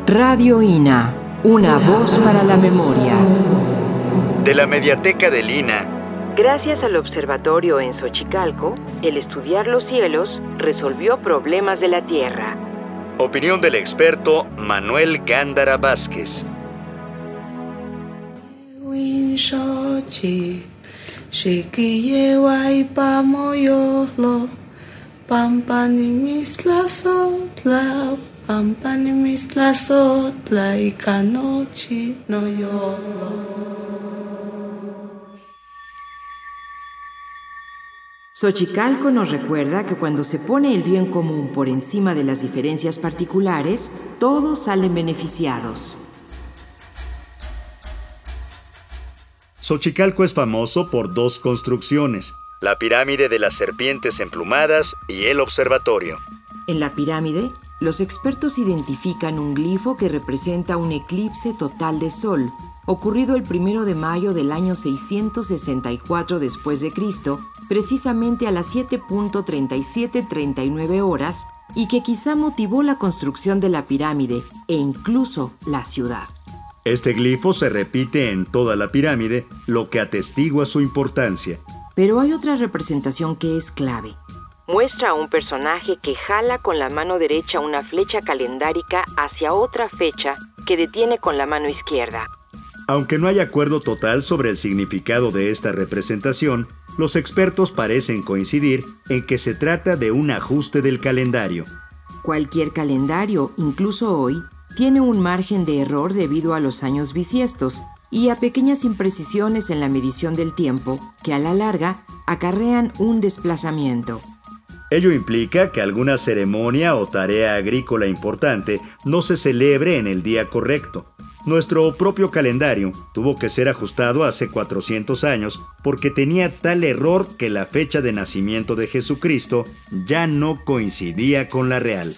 Radio INA, una voz para la memoria. De la Mediateca del INA. Gracias al observatorio en Xochicalco, el estudiar los cielos resolvió problemas de la Tierra. Opinión del experto Manuel Gándara Vázquez. Xochicalco nos recuerda que cuando se pone el bien común por encima de las diferencias particulares, todos salen beneficiados. Xochicalco es famoso por dos construcciones: la pirámide de las serpientes emplumadas y el observatorio. En la pirámide, los expertos identifican un glifo que representa un eclipse total de sol, ocurrido el 1 de mayo del año 664 después de Cristo, precisamente a las 7:3739 horas, y que quizá motivó la construcción de la pirámide e incluso la ciudad. Este glifo se repite en toda la pirámide, lo que atestigua su importancia. Pero hay otra representación que es clave. Muestra a un personaje que jala con la mano derecha una flecha calendárica hacia otra fecha que detiene con la mano izquierda. Aunque no hay acuerdo total sobre el significado de esta representación, los expertos parecen coincidir en que se trata de un ajuste del calendario. Cualquier calendario, incluso hoy, tiene un margen de error debido a los años bisiestos y a pequeñas imprecisiones en la medición del tiempo que a la larga acarrean un desplazamiento. Ello implica que alguna ceremonia o tarea agrícola importante no se celebre en el día correcto. Nuestro propio calendario tuvo que ser ajustado hace 400 años porque tenía tal error que la fecha de nacimiento de Jesucristo ya no coincidía con la real.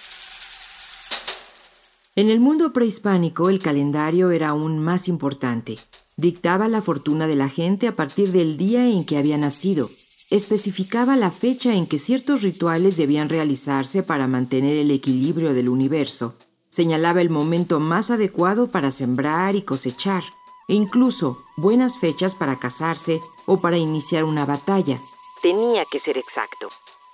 En el mundo prehispánico, el calendario era aún más importante. Dictaba la fortuna de la gente a partir del día en que había nacido. Especificaba la fecha en que ciertos rituales debían realizarse para mantener el equilibrio del universo. Señalaba el momento más adecuado para sembrar y cosechar, e incluso buenas fechas para casarse o para iniciar una batalla. Tenía que ser exacto.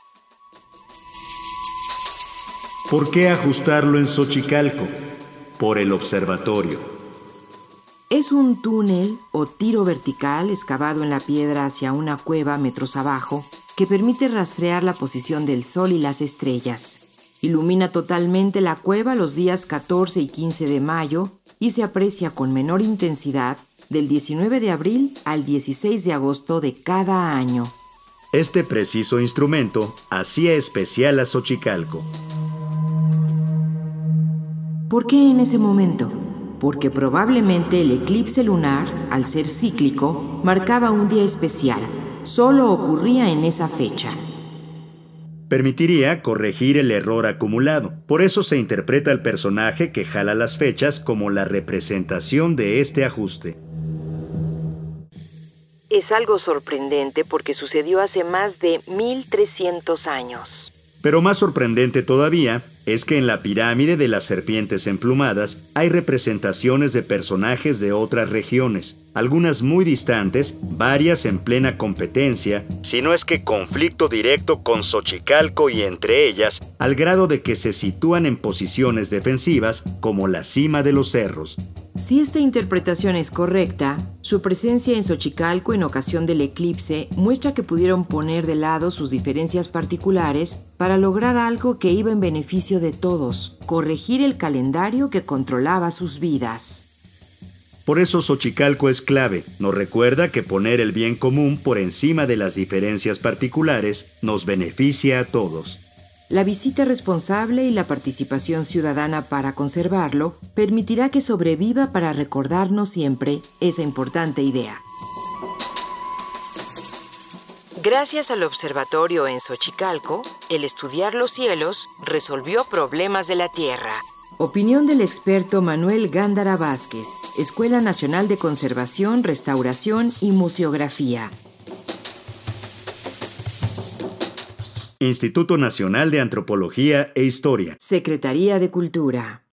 ¿Por qué ajustarlo en Xochicalco? Por el observatorio. Es un túnel o tiro vertical excavado en la piedra hacia una cueva metros abajo que permite rastrear la posición del sol y las estrellas. Ilumina totalmente la cueva los días 14 y 15 de mayo y se aprecia con menor intensidad del 19 de abril al 16 de agosto de cada año. Este preciso instrumento hacía especial a Xochicalco. ¿Por qué en ese momento? Porque probablemente el eclipse lunar, al ser cíclico, marcaba un día especial. Solo ocurría en esa fecha. Permitiría corregir el error acumulado. Por eso se interpreta al personaje que jala las fechas como la representación de este ajuste. Es algo sorprendente porque sucedió hace más de 1300 años. Pero más sorprendente todavía es que en la pirámide de las serpientes emplumadas hay representaciones de personajes de otras regiones, algunas muy distantes, varias en plena competencia, si no es que conflicto directo con Xochicalco y entre ellas, al grado de que se sitúan en posiciones defensivas como la cima de los cerros. Si esta interpretación es correcta, su presencia en Xochicalco en ocasión del eclipse muestra que pudieron poner de lado sus diferencias particulares para lograr algo que iba en beneficio de todos, corregir el calendario que controlaba sus vidas. Por eso Xochicalco es clave, nos recuerda que poner el bien común por encima de las diferencias particulares nos beneficia a todos. La visita responsable y la participación ciudadana para conservarlo permitirá que sobreviva para recordarnos siempre esa importante idea. Gracias al observatorio en Xochicalco, el estudiar los cielos resolvió problemas de la Tierra. Opinión del experto Manuel Gándara Vázquez, Escuela Nacional de Conservación, Restauración y Museografía. Instituto Nacional de Antropología e Historia. Secretaría de Cultura.